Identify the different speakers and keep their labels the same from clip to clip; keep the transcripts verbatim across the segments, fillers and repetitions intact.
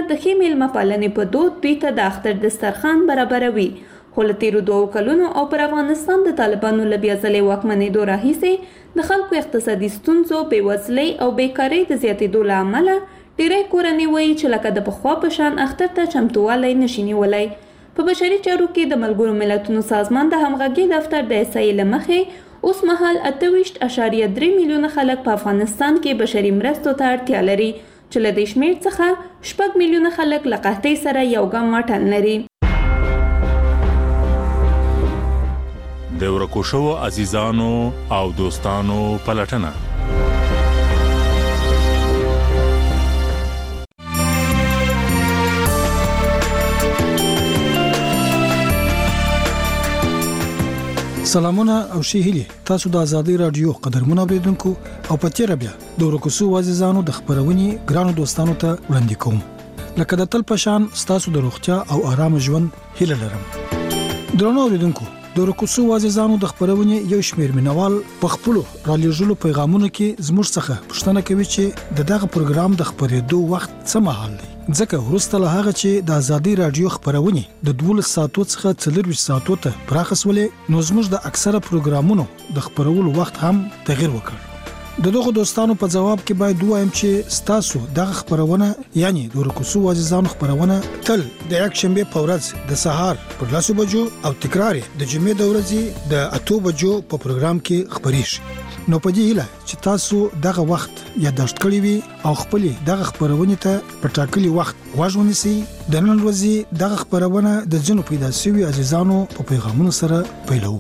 Speaker 1: د ښې میلمه پالنې په دود دوی ته د اختر دسترخوان برابروي. خو له تیرو دوو کلونو او پر افغانستان د طالبانو له بیا ځلې واکمنېدو راهیسې د خلکو اقتصادي ستونزو، بېوزلۍ او بیکارۍ د زیاتېدو له امله ډېری کورنۍ وایي چې لکه د پخوا په شان اختر ته چمتووالی نشي نیولی. په بشري چارو کې د ملګرو ملتونو سازمان د همغږۍ دفتر د احصایې له مخې اوس مهال اته ویشت اعشاریه درې میلیونه خلک په افغانستان کې بشري مرستو ته اړتیا لري چې له دې شمېر څخه شپږ میلیونه خلک له قحطۍ سره یو ګام واټن لري.
Speaker 2: د ورکو شوو عزیزانو او دوستانو پلټنه.
Speaker 3: سلامونه او ښې هیلې. تاسو د ازادي رادیو قدرمنو اوریدونکو او په تیر بیا د ورکو شوو عزیزانو د خبرونې ګرانو دوستانو ته وړاندې کوم. لکه د تل پشان ستاسو د روغتیا او آرام ژوند هیله لرم. درنو اوریدونکو، د ورکو شوو عزیزانو د خبرونې یو شمېر مینوال په خپلو رالېږلو پیغامونو کې زموږ څخه پوښتنه کوي چې د دغه پروګرام د خبرېدو وخت څه مهال دی، ځکه وروسته له هغه چې د ازادي رادیو خبرونې د دولس ساعتو څخه څلرویشت ساعتو ته پراخسولې، نو زموږ د اکثره پروګرامونو د خبرولو وخت هم تغیر وکړ. د دغه دوستانو په جواب کې باید وایم چې ستاسو دغه خبرونه یعنی د ورکو شوو عزیزانو خبرونه تل د یک شنبه په ورځ د سهار پر لسو بجو او تکرار د جمعې د ورځې د اتو بجو په پروګرام کې خبرېږي. نو په دې هیله چې تاسو دغه وخت یادداشت کړی وي او خپل دغه خبرونه ته په ټاکلي وخت غوږ ونیسئ. د نن ورځې دغه خبرونه د ځینو پیدا شوي عزیزانو په پیغامونو سره پیلوو.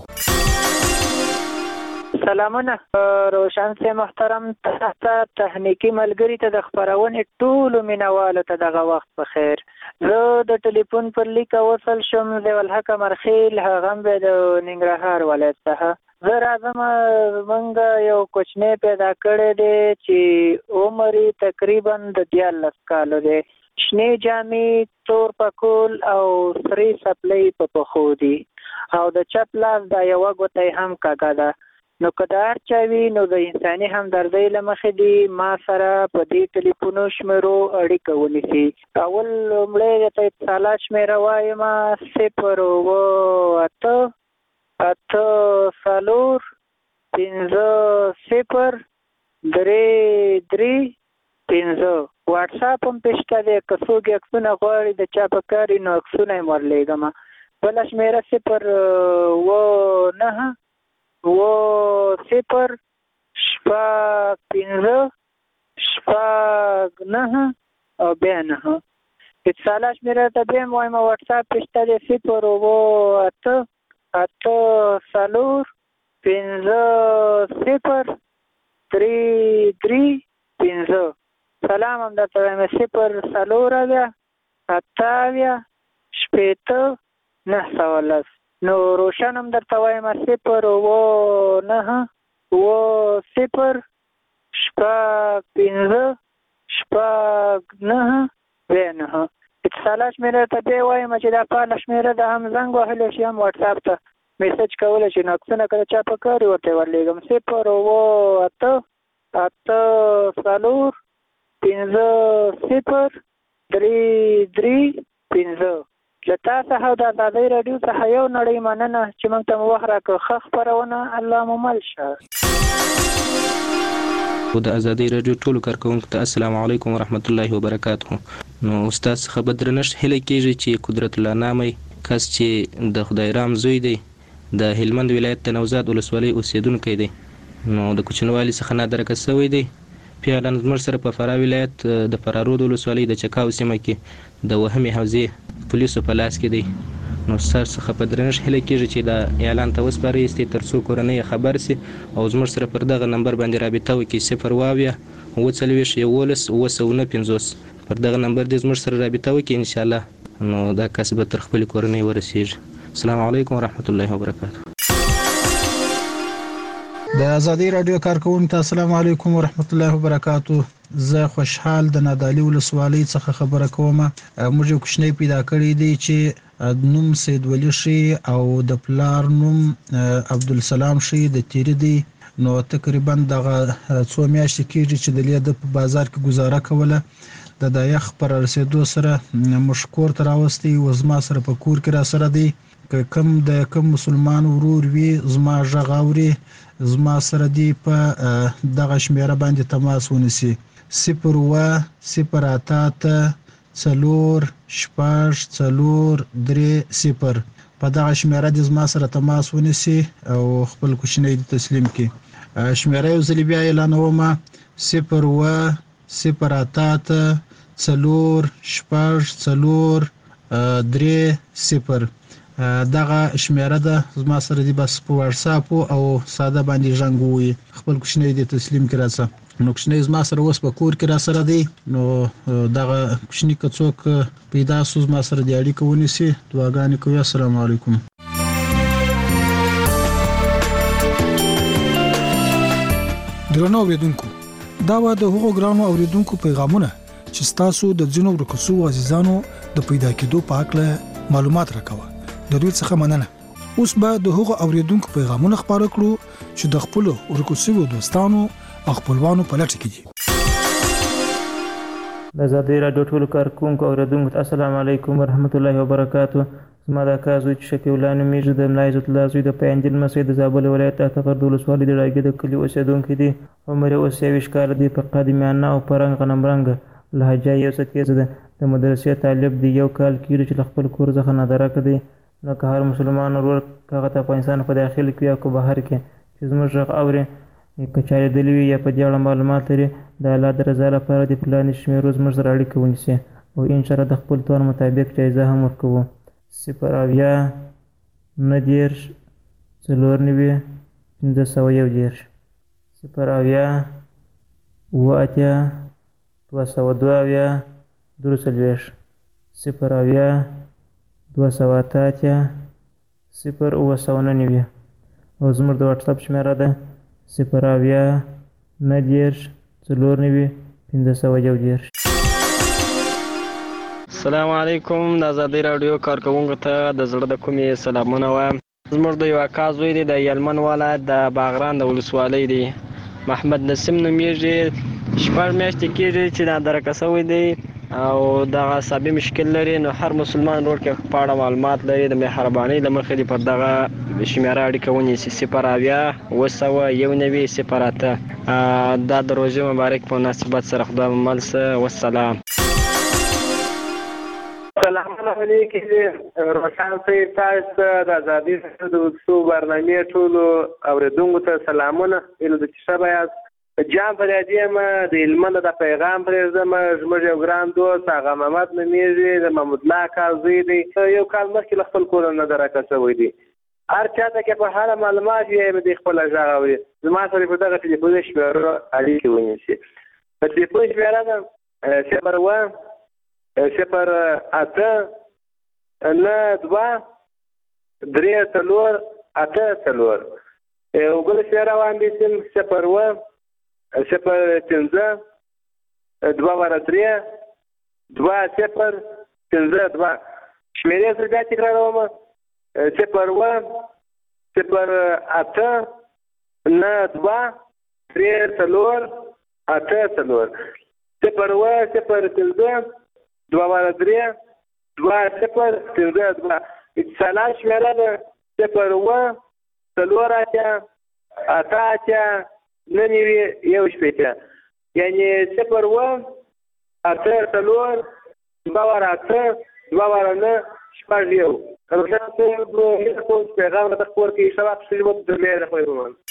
Speaker 4: سلامونه روشن سي محترم ته تخنیکی ملګری ته د خبرونې ټولو مینوالو ته دغه وخت په خیر. زه د ټلیفون پر لیک وصل شم د ولحق مرخیل هغه به د ننګرهار ولایت څخه. زه راځم موږ یو کوچنی پیدا کړی دی چې عمر تقریبا د دیارلس کالو دی. شنې جامې، تور پکول او سرې څپلۍ په پښو دي او د چپ لاس دا یوه ګوته هم کږه ده. نو که د هر چا وي نو د انساني همدردۍ له مخې دي ما سره په دې ټلیفونو شمېرو اړیکه ونیسي. اول لومړی درته اتصالات شمېره وایم: صفر اووه اته اته څلور پنځه صفر درې درې پنځه. واټساپ هم پې شته دی، که څوک عکسونه غواړي د چا په کار وي نو عکسونه یې ورلیږم. بله شمېره صفر اووه نهه اووه صفر شپږ پنځه شپږ نهه او بیا نهه. اتصالات شمېره ته بیا هم وایم: واټساپ پې شته دی صفر اووه اته اته څلور پنځه صفر درې درې پنځه. سلام هم درته وایم: صفر څلور اویا اته اویا شپېته نهه سوه لس. نو روشن هم درته وایم: صفر اووه نهه اووه صفر شپږ پنځه شپږ نهه بیا نهه. اتصالات شمېره ته بیا وایم چې دا فعاله شمېره ده، هم زنګ وهلی شي هم واټساپ ته میسج کولی شي، نو عکسونه که د چا په کار وي ورته یې ورلیږم. صفر اووه اته اته څلور پنځه صفر درې درې پنځه. له تا څخه د ازادۍ راډیو څخه یو نړۍ مننه چې موږ ته مو وخت راکړ. ښه خپرونه، الله مو مل شه.
Speaker 5: د ازادۍ راډیو ټولو کارکوونکو ته السلام علیکم ورحمت الله وبرکاته. نو استاد څخه به درنښت هیله کېږي چې قدرت الله نامي کس چې د خدای رام زوی دی، د هلمند ولایت د نوزاد ولسوالۍ اوسیدونکی دی، نو د کوچنوالي څخه نادرکه شوی دی. پیاله زموږ سره په فراه ولایت د فرارود ولسوالۍ د چکاو سیمه کې د وهمې حوزې پولیسو په لاس کې دی. نو ستاسو څخه په درنښت هیله کېږي چې دا اعلان ته وسپارئ تر څو کورنۍ خبر سي او زموږ سره پر دغه نمبر باندې رابطه وکړي: صفر اووه اویا اووه څلوېښت یوولس اووه سوه نهه پنځوس. پر دغه نمبر دې زموږ سره رابطه وکړي انشاءالله، نو دا کس به تر خپلې کورنۍ ورسېږي. السلام علیکم ورحمت الله وبرکاته.
Speaker 3: د ازادي رادیو کارکوونکو ته السلام علیکم ورحمت الله وبرکاته. زه خوشحال د نادعلي ولسوالۍ څخه خبره کوم. موږ یو کوچنی پیدا کړی دی چې نوم سید ولی شي او د پلار نوم عبدالسلام شي د تیری دی. نو تقریبا دغه څو میاشتې کېږي چې د لیده په بازار کې گزاره کوله.
Speaker 6: د د یخ پر رسیدو سره مشکور تر اوستي وزما سره په کور کې را سره دی که کم د کم مسلمان ورور وی زما ژغاوري زما سره دی په دغه شمیره باندې تماس ونیسي صفر و صفر اتات څلور شپږ څلور درې صفر په دغه شمیره د زما سره تماس ونیسي او خپل کوچنی تسلیم کړي. شمیره یو ځل بیا اعلانوم صفر و صفر اتات څلور شپږ څلور درې صفر. دغه شمیره ده زما سره دی بس په واتس اپ او ساده باندې ژوند وي خپل کوچنی دی تسلیم کړه څه نو کوچنی زما سره اوس په کور کې را سره دی نو دغه کوچنی کڅوک پیدا سوز ما سره دی اړیکه ونیسي. دعاګانې کوي. السلام علیکم.
Speaker 3: درنو اوریدونکو دا و د هغو ګرانو اوریدونکو پیغامونه چې تاسو د جنوب رکوسو عزیزانو د پیدا کېدو په اړه معلومات راکوه. د دوی څخه مننه. اوس به د هغو اوریدونکو پیغامونه خبرو کړو چې د خپل ورکوسو دوستانو او خپلوانو په لټه کې دي.
Speaker 7: د آزادۍ راډیو ټولو کارکونکو اوریدونکو السلام علیکم ورحمت الله وبرکاتہ. زما د کازوی چې شکیب الله نومیږي د ملا عزت الله زوی د پیاندل مسجد د زابل ولایت اتغر د ولسوالۍ د راګي د کلی اوسیدونکو دي. عمر اوس یویشت کاله دی په قدیمانه او پرنګ غنمرنګ لهجه یې اوس کېزه ده د مدرسې طالب دی. یو کال کېږي چې خپل کور څخه نه درک دی نو که هر مسلمان ورور هغه ته افغانستان په داخل کې یا کو بهر کې چې زموږ غږ اوري که چا لیدلی وي یا په دې اړه معلومات لري د الله د رضا لپاره د پلانې شمیرو زموږ سره اړیکه ونیسي او انشاءالله د خپل توان مطابق جایزه هم ورکوو. صفر اویا نهه دېرش څلور نوي پنځه سوه یو دېرش صفر اویا اووه اتیا دوه سوه دوه اویا درې څلوېښت صفر اویا دوه سوه اته اتیا صفر اووه سوه نهه نوي او زموږ د واټساپ شمیره ده صفر اویا نهه دېرش څلور نوي پنځه سوه یو دېرش.
Speaker 8: السلام علیکم. د آزادۍ راډیو کارکوونکو ته د زړه د کومې سلامونه وایم. زموږ د یو اکا زوی دی د هلمند ولایت د باغران د ولسوالۍ دی. محمد نسیم نومیږي. شپږ میاشتې کېږي چې نادرکه شوی دی او دغه عصبي مشکل لري نو هر مسلمان ورور کې په اړه معلومات لري د مهربانۍ له مخې دې پر دغه شمیره اړیکه ونیسي صفر اویا اووه سوه یو نوي صفر اته. دا د روژې مبارک په مناسبت سره خدای مو مل شه. والسلام.
Speaker 9: سلام علیکم. روشن صاحب تاسو د آزادۍ د څو برنامې ټولو اوریدونکو ته سلامونه. اله د شپه یاست جام پر دې ما د هلمند د پیغام پرېږدم. زموږ یو ګران دوست هغه محمد نومیږي د محمود الله کازوی دی. یو کال مخکې له خپل کور نه درکه شوی دی. هر چاته کې په هر معلومات یې د خپل ژغ اوري. زما سره په دغه ټلیفون شمیره اړیکه ونیسي. په ټلیفون شمیره ده صفر اووه صفر اته نهه دوه درې څلور اته څلور. یو بل شمیره واخیستم صفر اووه صفر پنځه دوه واره درې دوه صفر پنځه دوه. شمیرې زه بیا تکراروم صفر اووه صفر اته نهه دوه درې څلور اته څلور. صفر اووه صفر پنځه دوه واره درې دوه صفر پنځه دوه. اتصالات شمیره ده صفر اووه څلور اتیا اته اتیا نهه نوي یو شپېته. یعنې صفر اووه اته څلور دوه واره اته دوه واره نهه شپږ یو. روشن صاحب هیله کوم چې پیغام راته خپور کړي. ښه وخت ښه ژوند درلې د خدای په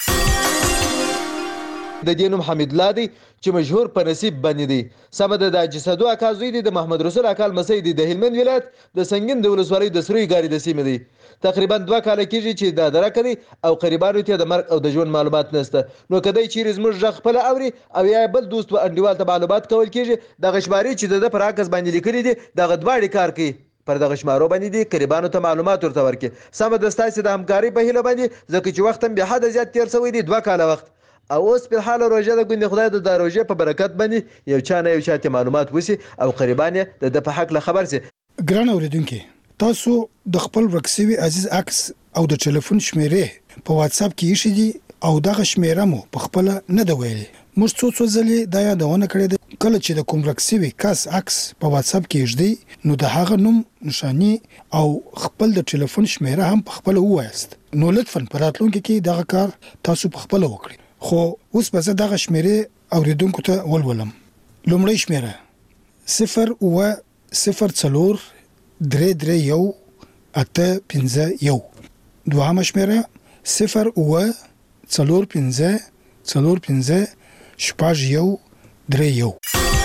Speaker 10: د دې نوم حمید الله دی چې مشهور په نصیب باندې دی. سمه ده د جسدو اکا زوی دی د محمد رسول اکا لمسی دی د هلمند ولایت د سنگین د ولسوالۍ د سروي ګاري د سیمې دی. تقریبا دوه کاله کېږي چې دا درکه دی او قریبانو ته د مرګ او د ژوند معلومات نشته. نو کدی چیرې زموږ غږ خپل اوري او یا بل دوست و انډیوال ته معلومات کول کېږي دغه شمارې چې د پر عکس باندې لیکلي دي دغه دواړي کار کوي پر دغه شمارو باندې دي قریبانو ته معلومات ورته ورکړي. سمه ده ستاسو د همکاري په هیله باندې ځکه چې وخت هم به حد زیات تیر شوی دی دوه کاله وخت او اوس په حال روزه د ګوند خدای د روزه په برکت باندې یو چا نه یو چاته معلومات وسی او قریبان د د په حق له خبر سي.
Speaker 3: ګران اوریدونکو تاسو د خپل ورکسوي عزیز عکس او د ټلیفون شمیرې په واتس اپ کې شې دي او دغه شمیره مو په خپل نه دی ویلي. موږ څو څو ځلې دا یادونه کړې ده کله چې د کوم رکسوي کس عکس په واتس اپ کې ایږدي نو د هغه نوم نشانی او خپل د ټلیفون شمیره هم په خپل وایست. نو لطفا په راتلونکي کې دغه کار تاسو په خپل وکړئ. خو اوس به زه دغه شمیره اوریدونکو ته ولولم. لومړی شمیره صفر اوه صفر څلور درې درې یو اته پنځه یو. دوهمه شمیره صفر اوه څلور پنځه څلور پنځه شپږ یو درې یو.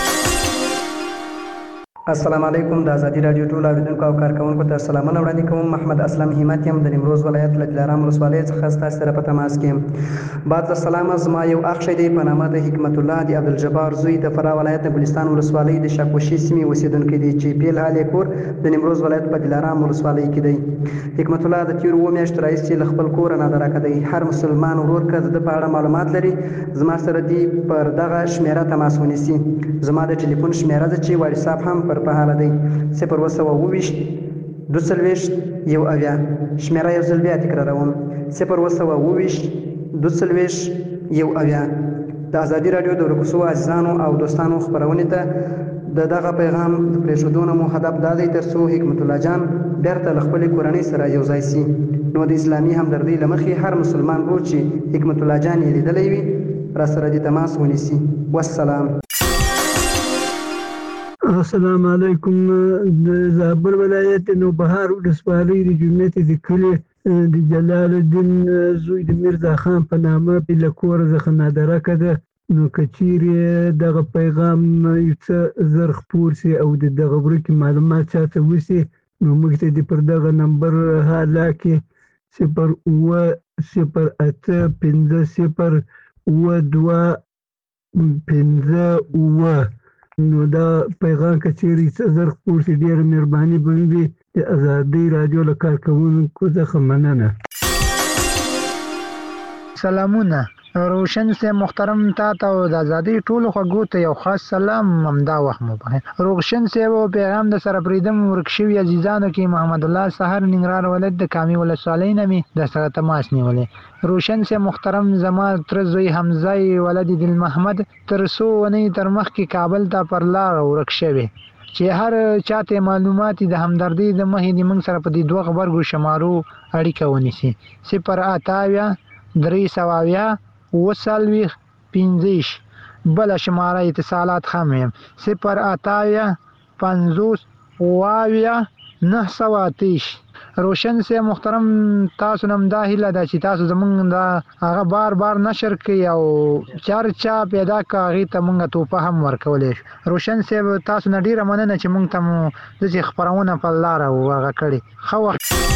Speaker 11: السلام علیکم. د ازادي رادیو ټول اوریدونکو او کارکونکو ته سلامونه وړاندې کوم. محمد اسلم همت یم د نیمروز ولایت له دلارام ولسوالۍ څخه ستاسو سره په تماس کې یم. بعد السلام. زما یو اخ دی په نامه د حکمت الله د عبدالجبار زوی د فراه ولایت د ګلستان ولسوالۍ د شاکوشي سیمې اوسیدونکی دی چې پیل حال یې کور د نیمروز ولایت په دلارام ولسوالۍ کې دی. حکمت الله د تیر اووه میاشتو راهیسې له خپل کوره نادرکه دی. هر مسلمان ورور که د په اړه معلومات لري زما سره دی پر دغه شمیره تماس ونیسي. زما د ټلیفون شمیره ده چې واتساپ هم پر په حاله دی. صفر اوه سوه اوویشت دوه څلوېښت یو اویا. شمیره یو ځل بیا تکراروم. صفر اوه سوه اوویشت دوه څلوېښت یو اویا. د ازادي راډیو د ورکوسو عزیزانو او دوستانو خپرونې ته د دغه پیغام د پرېښودو نه مو هدف دا دی تر څو حکمت الله جان بیرته له خپلې کورنۍ سره یو ځای سي. نو د اسلامي همدردۍ له مخې هر مسلمان ورور چې حکمت الله جان یې لیدلی وي را سره د تماس ونیسي. والسلام.
Speaker 12: السلام علیکم. د زابل ولایت نوبهار ولسوالۍ د جومات د کلي د جلال الدین زوی د میرزا خان په نامه له کوره څخه نادرکه ده. نو که چیرې دغه پیغام یو څه زر خپور سي او د دغه ورکې معلومات چاته وسي نو موږ ته د پر دغه نمبر حالا کې صفر اوه صفر اته پنځه صفر اوه دوه پنځه اوه. نو دا پیغام که چیرې څه زر خپور سي ډېره مهرباني به وي. د ازادۍ راډیو له کارکوونکو څخه مننه.
Speaker 13: سلامونه. روشن سے محترم تا ته د ازادۍ ټولو خوږو ته یو خاص سلام همدا وخت مو بخیر. روشن سے و پیغام د سره پریدم ورک شوي عزیزانو کې محمد الله سحر ننګرهار ولایت د کامي ولسوالۍ نه مې د سره تماس نیولې. روشن سے محترم زما تر زوی حمزه ولد دل محمد تر څو ونې تر مخکې کابل ته پر لار ورک شوی چې هر چاته معلومات د همدردۍ د مخې د موږ سره په دې دوه غبرګو شمارو اړیکه ونیسي. صفر اته اویا درې سوه اویا اوه څلوېښت پنځه بله شماره اتصالات هم یم صفر اته اویا پنځوس اوه اویا نهه سوه اتهش. روشن سے محترم تاسو نم دا هیله ده چې تاسو زمونږ دا هغه بار بار نشر کړئ او چار چا پیدا کړه هغې ته مونږ توپه هم ورکولی شو. روشن صاحب تاسو نه ډېره مننه چې مونږ ته مو داسې خپرونه په لاره هغه کړې. ښه وخت.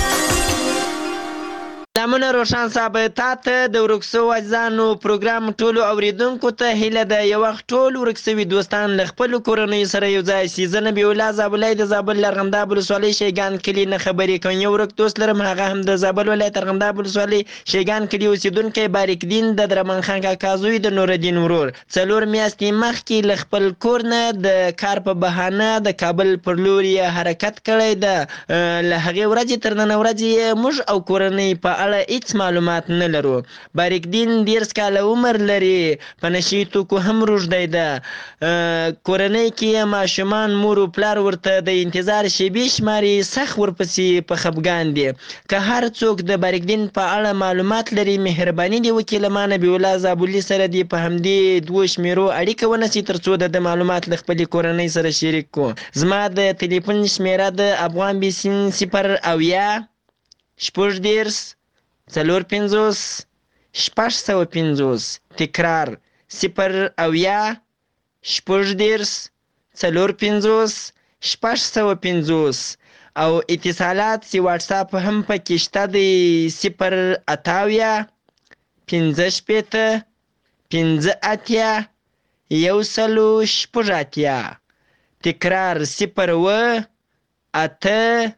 Speaker 14: سلامونه روشن صاحب تا ته د ورک سوو عزیزانو پروګرام ټولو اوریدونکو ته هیله ده یو وخت ټول ورک سوي دوستان له خپلو کورنیو سره یو ځای سي. زه نبي الله زابلی د زابل ارغنداب ولسوالۍ شیګان کلي نه خبرې کوم. یو ورک دوست لرم هغه هم د زابل ولایت ارغنداب ولسوالۍ شیګان کلي اوسیدونکی باریک دین د درمان خان کاکا زوی د نورالدین ورور. څلور میاشتې مخکې له خپل کور نه د کار په بهانه د کابل پر لور یې حرکت کړی ده. له هغې ورځې تر نن ورځې موږ او کورنۍ په اړه هیڅ معلومات نه لرو. باریک دین دیرس کاله عمر لري. په نشي توکو هم روږدی ده. کورنۍ کې ماشومان مور او پلار ورته د انتظار شیبې شماري سخت ورپسې په خفګان دي. که هر څوک د باریک دین په اړه معلومات لري مهرباني دې وکړي له ما نبي الله زابلي سره دې په همدې دوو شمیرو اړیکه ونیسي تر څو د معلومات له خپلې کورنۍ سره شریک کړو. زما د تلیفون شمیره د افغان بیسین صفر اویا شپږ دېرس څلور پنځوس شپږ سوه پنځوس. تکرار صفر اویا شپږ دېرس څلور پنځوس شپږ سوه پنځوس. او اتصالات سی واتساپ هم پکې شته دی. صفر اته اویا پنځه شپېته پنځه اتیا یو سلو شپږ اتیا. تکرار صفر اوه اته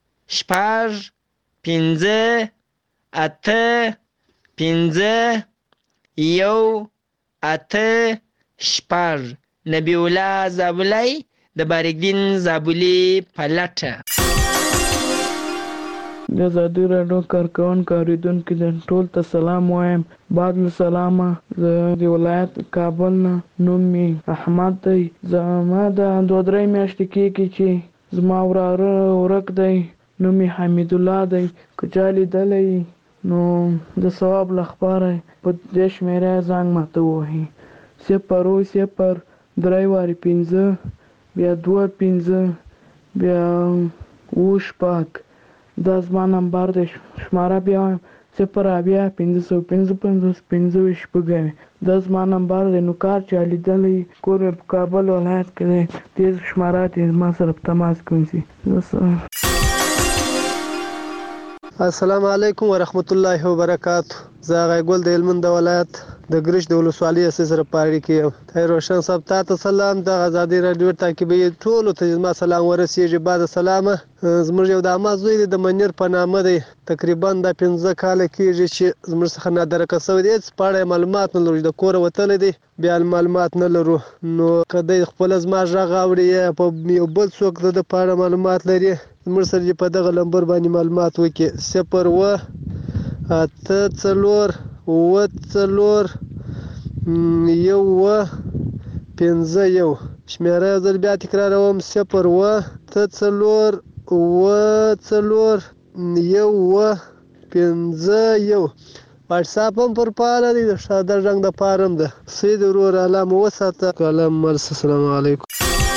Speaker 14: شپږ پنځه اته پنځه یو اته شپږ. نبی الله زابلی د باریک دین زابلي په لټه.
Speaker 15: د ازادي راډیو کارکونکو اوریدونکو د ټول ته سلام وایم. بعد له سلامه زه د ولایت کابل نه نوم مې احمد دی. زما د دوه درې میاشتې کېږي چې زما وراره ورک دی، نوم یې حمید الله دی. که چا لیدلی نو د ثواب لپاره په دې شمېره زنګ ماته ووهي: صفر اووه صفر درې وارې پنځه بیا دوه پنځه بیا اووه شپږ. دا زما نمبر دی. شماره بیا وایم: صفر اویا پنځه سوه پنځه پنځوس پنځه ویشت شپږ. دا زما نمبر دی. نو کار چا لیدلی کور مې په کابل ولایت کې دی، دې شماره ته ما سره په تماس کې ونیسي.
Speaker 16: السلام علیکم ورحمت الله وبرکاتہ. زه هغه ګل د هلمند ولایت د ګرش د ولسوالۍ سره پاړی کې یم. طاهر روشن صاحب تاسو سلام. د ازادي رادیو تعقیبي ټول ته ما سلام ورسیږي. بعد سلامه زموږ یو د اما زوی د منیر په نامه دی، تقریبا د پنځه کال کېږي چې زموږ څخه نادرکه شوی دی. په اړه معلومات نه لرو، د کور وتلی دی، بیا معلومات نه لرو. نو که دی خپل زما غږ اوري یا په یو بل څوک د په اړه معلومات لري، زموږ سره په دغه نمبر باندې معلومات وکړي: صفر اووه اته څلور اووه څلور یو اووه پنځه یو. شمېره یو ځل بیا تکراروم: صفر اووه اته څلور اووه څلور یو اووه پنځه یو. واټساپ هم پر فعاله دی، د ساده رنګ دپاره هم ده. سید ورور الله مو وساته. کلام مرس. السلام علیکم.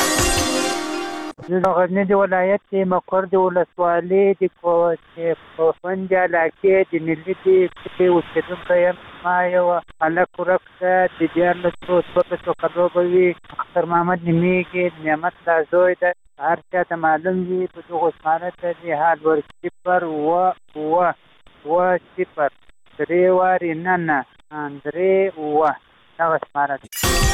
Speaker 17: زه د غزني د ولایت د مقر د ولسوالۍ د کوفند علاقې د ملي د کوټې اوسېدونکی یم. ما یو هلک ورک ده، د دیارلسو څوارلسو کلو به وي. اختر محمد نومېږي، نعمت الله زوی ده. هر چا ته معلوم وي په دغو شماره ته د حال ور صفر اووه اووه اووه صفر درې وارې نه نه درې اووه دغه شماره ده.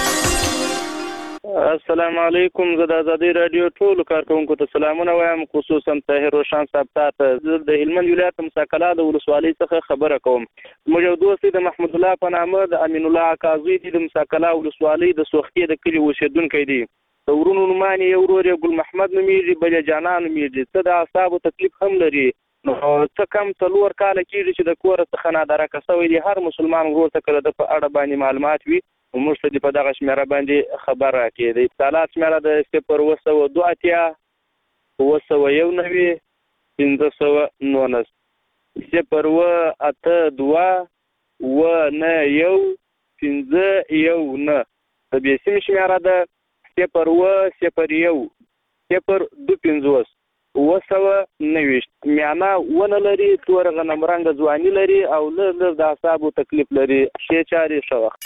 Speaker 18: السلام علیکم. زه د ازادي راډیو ټولو کارکوونکو ته سلامونه وایم، خصوصا طاهر روشن صاحب ته. زه د هلمند ولایت مساکلا د ولسوالۍ څخه خبره کوم. زموږ یو دوست دی د محمود الله په نامه، د امین الله اکاظي دی، د مساکلا ولسوالۍ د سوختي د کلي اوسېدونکی دی. د ورونو نومان یې یو ورور یې ګل محمد نومېږي، بل یې جانان نومېږي. څه د اعصابو تکلیف هم لري. نو څه کم څلور کاله کېږي چې د کوره څخه نادرکه شوی دی. هر مسلمان ورور ته که د ده په اړه باندې معلومات وي موږ ته دې په دغه شمېره باندې خبر راکړي. د اتصالات شمېره د صفر اووه سوه دوه اتیا اووه سوه یو نوي پنځه سوه نولس. صفر اووه اته دوه اووه نه یو پنځه یو نه. د بیسیم شمېره ده صفر اووه صفر یو صفر دوه پنځوس اووه سوه نوېشت. میانه ونه لري، تور غنم رنګه ځواني لري او لږ لږ د اعصابو تکلیف لري. ښې چارې ښه وخت.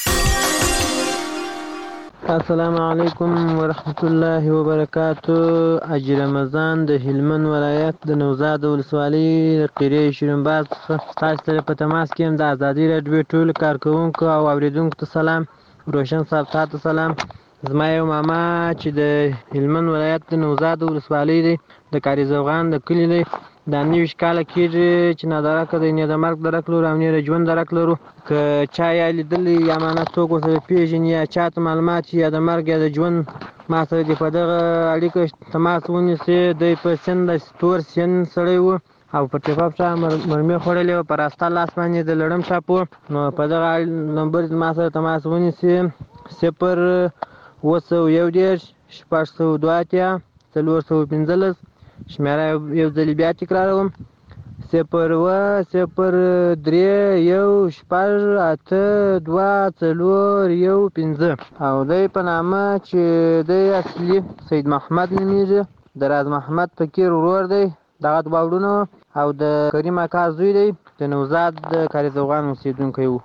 Speaker 19: السلام علیکم ورحمت الله وبرکاتو. حاجي رمضان د هلمند ولایت د نوزاد ولسوالۍ قریه شیرینباز تاسو سره په تماس کې یم. د ازادي راډیو ټولو کارکوونکو او اوریدونکو ته سلام. روشن صاحب تاسو سلام. زما یو ماما چې د هلمند ولایت د نوزاد ولسوالۍ دی، د کاري زوغان د کلي دی. دا نویشت کاله کېږي چې نادرکه دی، نه د مرګ درک لرو او نه د ژوند درک لرو. که چا یا لیدلی یا معنی څوک ورسره پېژني یا چا ته معلومات یا د مرګ یا د ژوند ما سره دې په دغه اړیکه تماس ونیسي. دی په سن د تور سن سړی و او په ټیپاپ چا مرمۍ خوړلې وه، په راسته لاس باندې د لړم ټاپ و. نو په دغه نمبر ما سره تماس ونیسي: صفر اووه سوه یو دېرش شپږ سوه دوه اتیا څلور سوه پنځلس. شمېره یو ځلې بیا تکراروم: صفر اووه صفر درې یو شپږ اته دوه څلور یو پنځه. او دی په نامه چې دی اصلي سید محمد نومېږي، د راز محمد فقیر ورور دی. دغه دوه وروڼه او د کریم اکا زوی دی، د نوزاد د کاري زوغان اوسېدونکی و.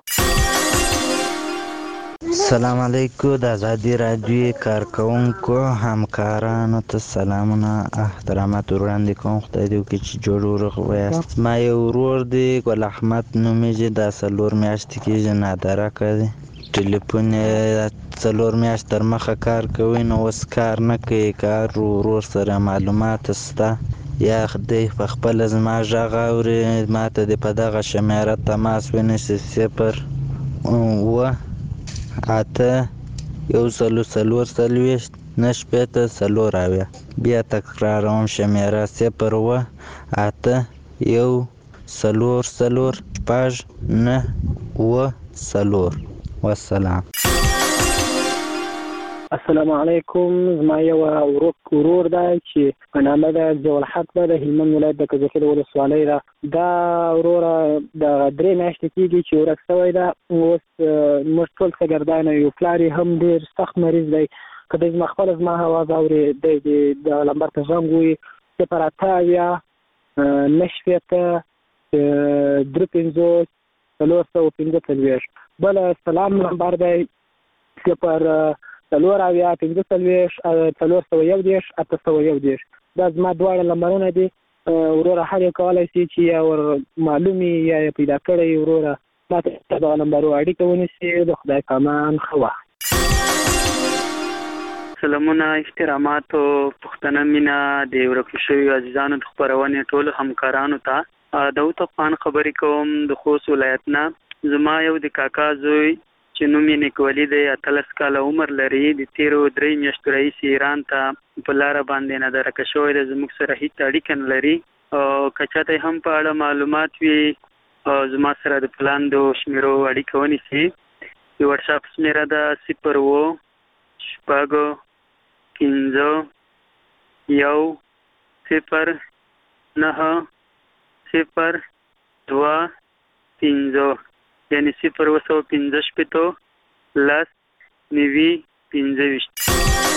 Speaker 20: السلام علیکم. د ازادي راډیو کارکوونکو همکارانو ته سلامونه احترامات وړاندې کوم. خدای دې وکړي چې جوړ ورغ ویاست. ما یو ورور دی ګل احمد نومېږي، دا څلور میاشتې کېږي نادرکه دی. ټلیفون یې څلور میاشت تر مخه کار کوي، نو اوس کار نه کوي. کار ورور سره معلومات شته یا دی په خپله زما غږ اوري، ما ته دې په دغه شمېره تماس ونیسي: صفر اووه اته یو سلو څلور څلوېښت نه شپېته څلور اویا. بیا تکراروم شمېره: صفر اووه اته یو څلور څلور شپږ نه اووه څلور. والسلام.
Speaker 21: السلام علیکم. زما یو ورک ورور دی چې په نامه د ضیاءالحق ده، د هلمند ولایت د کجکي ولسوالۍ ده. دا وروره د درې میاشتې کېږي چې ورک شوی ده. اوس موږ ټول شاګردان یو، پلار یې هم ډېر سخت مریض دی. که دی زما خپله زما اواز اوري دی د لمبر ته زنګ ووهي صفر اته اویا نهه شپېته درې پنځوس څلور سوه پنځه څلوېښت. بله سلام نمبر دی صفر څلور اویا پنځه څلوېښت څلور سوه یو دېرش اته سوه یو دېرش. دا زما دواړه نمبرونه دي. وروره هر یو کولی شي چې یا ور معلوم یا یې پیدا کړی وروره ما ته دغه نمبرو اړیکه ونیسي. د خدای په امان ښه وخت.
Speaker 22: سلامونه، احترامات او پښتنه مینا د ورکو شویو عزیزانو د خپرونې ټولو همکارانو ته داود افغان خبرې کوم د خوست ولایت نه. زما یو د کاکا زوی چې نوم یې نیکولي دی، اتلس کاله عمر لري. د تیرو درې میاشتو راهیسې ایران ته په لاره باندې نادرکه شوی دی. زموږ سره هېڅ اړیکه نه لري. که چاته هم په اړه معلومات وي زما سره د پلاندو شمیرو اړیکه ونیسي. د وټساپ شمیره ده صفر اووه شپږ پنځه یو صفر نهه صفر دوه پنځه، یعنې صفر اوه سوه پنځه شپېته لس نوي پنځه ویشت.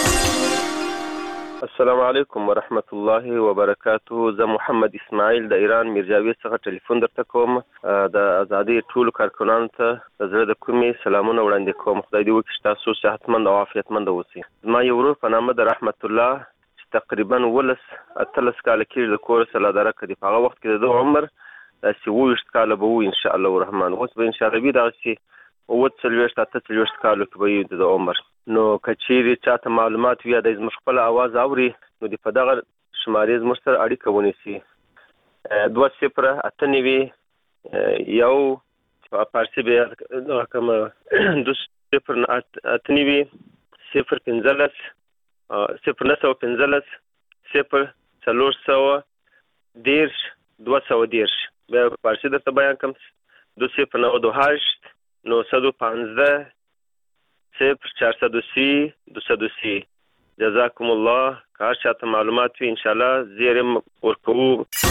Speaker 23: السلام علیکم ورحمت الله وبرکاته. زه محمد اسماعیل د ایران میرجاوید څخه ټلیفون درته کوم. د ازادۍ ټولو کارکنانو ته د زړه د کومې سلامونه وړاندې کوم. خدای دې وکړي چې تاسو صحتمند او عافیتمند اوسئ. زما یو ورور په نامه د رحمت الله چې تقریبا ولس اتلس کاله کېږي د کور څخه لادرکه دی. په هغه وخت کې د ده عمر داسې اووه ویشت کاله به وو انشاءالله الرحمن. اوس به انشاءالله وي دغسې اووه څلوېښت اته څلوېښت کالو کې به وي د عمر. نو که چیرې چاته معلومات وي یا دی زموږ خپله اواز اوري نو د په دغه شمارې زموږ سره اړیکه ونیسي. دوه صفره اته نوي یو فارسي به دغه کومه دوه صفر اته نوي صفر پنځلس صفر نه سوه پنځلس صفر څلور سوه دېرش دوه سوه دېرش. بیا فارسي درته بیان کړم. دو صفر نود و هشت نهصد و پانزده صفر چهارصد و سی دویست و سی. جزاکم الله. که هر چاته معلومات وي انشاءالله زیر ورکوو.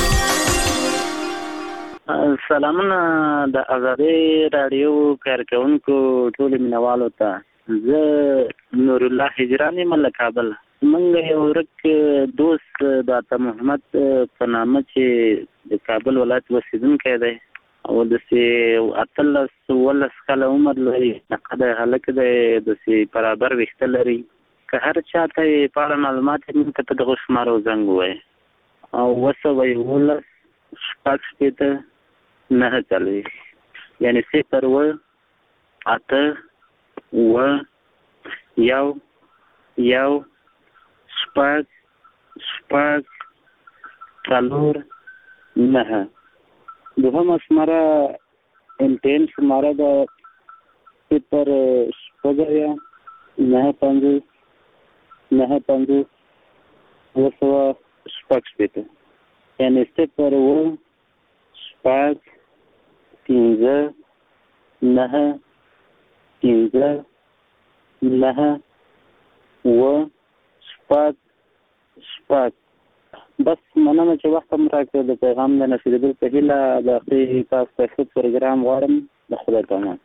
Speaker 24: سلامونه د ازادۍ راډیو کارکونکو ټولو مینوالو ته. زه نور الله هجران یم له کابل. موږ یو ورک دوست د عطا محمد په نامه چې د کابل ولایت اوسېدونکی دی او داسې اتلس اوولس کاله عمر لري. نقده هلک دی، داسې برابر ویښته لري. که هر چاته یې په اړه معلومات وي موږ ته په دغو شمارو زنګ ووایي. او اوه سوه یولس شپږ شپېته نهه څلوېښت، یعنې صفر اوه اته اوه یو یو شپږ شپږ څلور نهه. دوهمه شماره امتحان شماره ده صفر شپږ اویا نهه پنځوس نهه پنځوس اوه سوه شپږ شپېته، یعنې صفر اوه شپږ پنځه نهه پنځه نهه اوه شپږ شپږ. بس مننه چې وخت هم راکړ. د پیغام د نشریدو په هیله د اخري تاسو ته ښه پروګرام غواړم. د خدای په امان.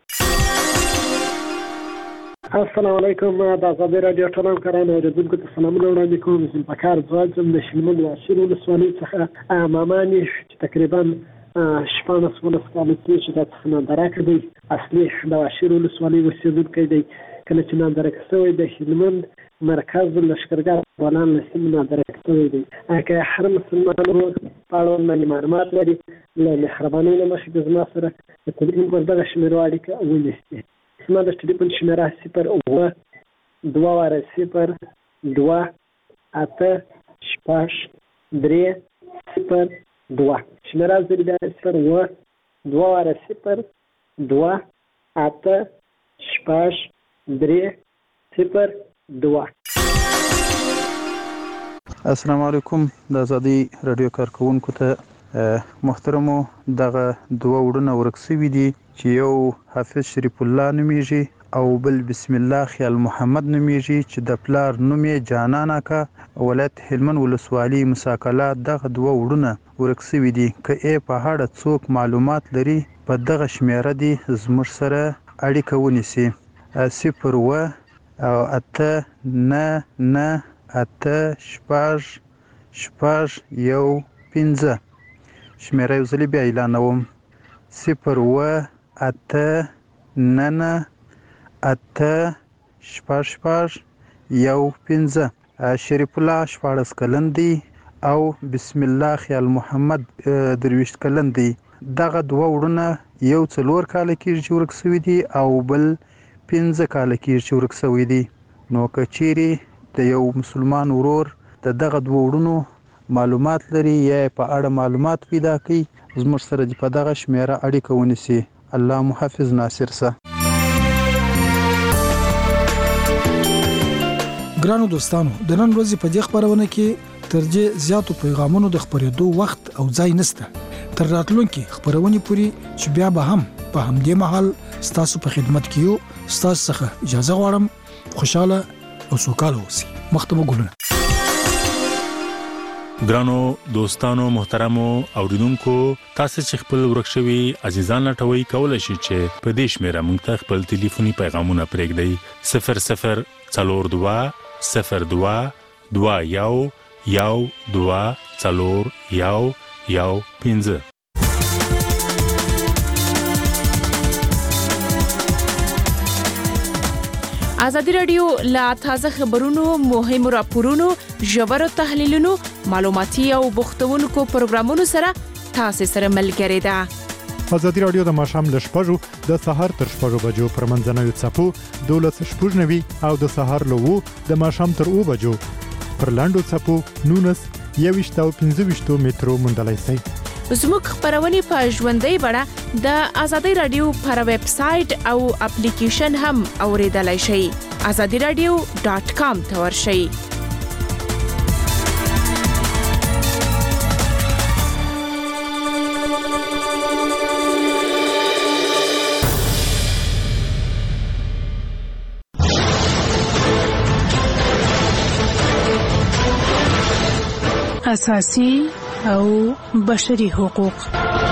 Speaker 25: السلام علیکم. د ازادۍ راډیو ټول همکارانو اورېدونکو ته سلامونه وړاندې کوم. ذوالفقار ځواک یم د هلمند واشیر ولسوالۍ څخه. مامان یې چې تقریبا شپاړس اوولس کاله کېږي چې دا څخه نادرکه دی. اصلي د واشیر ولسوالۍ اوسېدونکی دی. کله چې نادرکه شوی د هلمند مرکز لښکرګاه افغانان له سیمې نادرکه شوی دی. که هر مسلمان ورور په اړوند باندې معلومات لري له مهربانۍ نه مخکې د زما سره د تلیفون پر دغه شمېرو اړیکه ونیسي. زما د ټلیفون شمېره صفر اوه دوه واره صفر دوه اته شپږ درې صفر دوه. شمېره زر بیا صفر اوه دوه واره صفر دوه اته شپږ درې صفر دوه.
Speaker 6: السلام علیکم. د ازادۍ راډیو کارکونکو ته
Speaker 1: محترمو دغه دوه وړونه ورک شوي دي چې یو حافظ شریف الله نومیږي او بل بسم الله خیال محمد نومیږي چې د پلار نوم یې جانان اکا ولایت هلمند ولسوالي مساکله. دغه دوه وړونه ورک شوي دي. که یې په اړه څوک معلومات لري په دغه شمیره دي زموږ سره اړیکه ونیسي. صفر اوه او اته نه نه اته شپږ شپږ یو پنځه. شمیره یو ځلې بیا اعلانوم: صفر اوه اته نه نه اته شپږ شپږ یو پنځه. شریف الله شپاړس کلن دی او بسم الله خیال محمد درویشت کلن دی. دغه دوه وړونه یو څلور کاله کېږي چې ورک شوي دي او بل پنځه کاله کېږي چې ورک شوي دي. نو که چیرې د یو مسلمان ورور د دغه دوه وړونو معلومات لري یا په اړه معلومات پیدا کړي زموږ سره دې په دغه شمیره اړیکه ونیسي. الله محافظ ناصر سه.
Speaker 3: ګرانو دوستانو، د نن ورځې په دې خبرونه کې تر دې زیاتو پیغامونو د خبرېدو وخت او ځای نشته. تر راتلونکي خبرونه پوری چې بیا به هم په همدې محل ستاسو په خدمت کې یو. ستاسو څخه اجازه غواړم خوشاله او سوکاله اوسئ. مختمه ګلونه.
Speaker 2: ګرانو دوستانو محترمو اوریدونکو، تاسو چې خپل ورک شوي عزیزان لټوي کولای شئ چې په دې شمیره موږ ته خپل ټلیفوني پیغامونه پرېږدئ: صفر صفر څلور دوه صفر دوه دوه یو یو دوه څلور یو یو پنځه.
Speaker 4: ازادي رادیو لا تازه خبرونو، مهمو راپورونو، ژورو تحلیلونو، معلوماتي او بوختونکو پروګرامونو سره تاسو سره ملګری ده.
Speaker 5: ازادي رادیو د ماښام له شپږو د سهار تر شپږو بجو پر منځنوي څپو دولس شپږ نوي او د سهار له وو د ماښام تر اوه بجو پر لاندو څپو نونس یويشت او پنځه ویشت مترو موندلای شئ.
Speaker 4: زموږ خبرونه په ژوندۍ بڼه د ازادي رادیو پر ویب سټ او اپلیکیشن هم اوریدلای شئ. azadi radio dot com ته ورشئ.
Speaker 7: اساسي او بشري حقوق.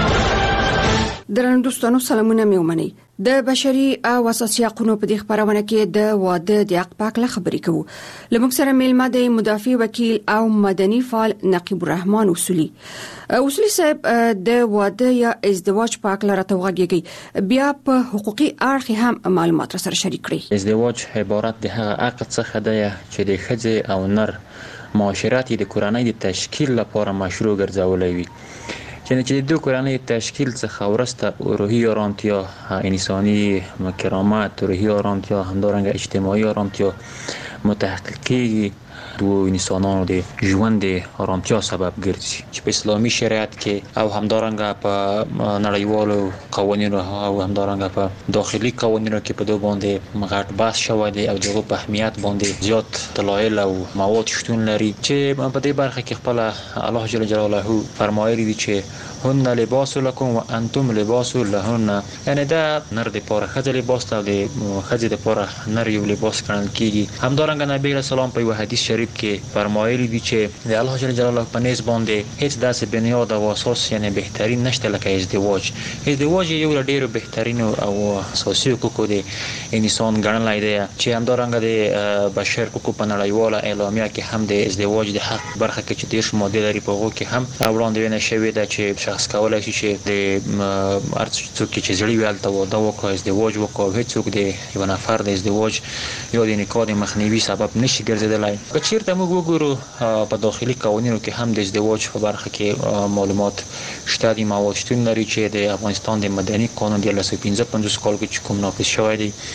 Speaker 26: درنو دوستانو سلامونه مې ومنئ. د بشري او اساسي حقوقو په دې خبرونه کې د واده د حق پاک له خبرې کوو. لمک سره میلمه د مدافع وکیل او مدني فعال نقیب الرحمن اصولي. اصولي صاحب، د واده یا ازدواج پاک لره توغږیږي، بیا په حقوقي اړخ هم معلومات سره شریک کړئ.
Speaker 27: ازدواج عبارت د هغه عقد څخه دی چې د ښځې او نر معاشرت د کورنۍ د تشکیل لپاره مشروع ګرځولای وي. چې د دوه کورنۍ تشکیل څخه ورسته روحي آرامتیا، انساني کرامت، روحي آرامتیا، همدارنګه اجتماعي آرامتیا متحقق کیږي. دوه انسانانو د ژوند د آرامتیا سبب ګرځي چې په اسلامي شریعت کې او همدارنګه په نړیوالو قوانینو او همدارنګه په داخلي قوانینو کې په دوه باندې غټ بحث شوی دی او دغه په اهمیت باندې زیات دلایل او مواد شتون لري چې په دې برخه کې خپل الله جل جلاله فرمایلی دی چې هن لباس لكم وانتم لباس لهن. یعنی دا نر د پاره خځه لباس ته د خځه د پاره نر یو لباس ګڼل کیږي. همدارنګه نبی رسول الله په حدیث شریف کې فرمایلی دی چې د الله جل جلاله په نس باندې هیڅ داسې بنیاد او اساس یعنی بهترین نشته لکه ازدواج. ازدواج یو له ډیرو بهترین او اساسي حقوقو د انسان ګڼل دی چې همدارنګه د بشر حقوقو په نړیواله اعلامیه کې هم د ازدواج د حق برخه کې چې ډیر ماده لري په هغه کې هم وړاندوینه شوې ده چې شخص کولای شي چې د ارڅ چې ځړی ویلته واده وکړي، ازدواج وکړي، هیڅوک د یو نفر د ازدواج یا د نکاح د مخنیوي سبب نشي ګرځیدلای. که چیرته موږ وګورو په داخلي قوانینو کې هم د ازدواج په برخه کې معلومات شته دي، مواد شتون لري چې د افغانستان د مدني قانون د لس پنځه پنځوس کال کې کوم نافذ شوی دی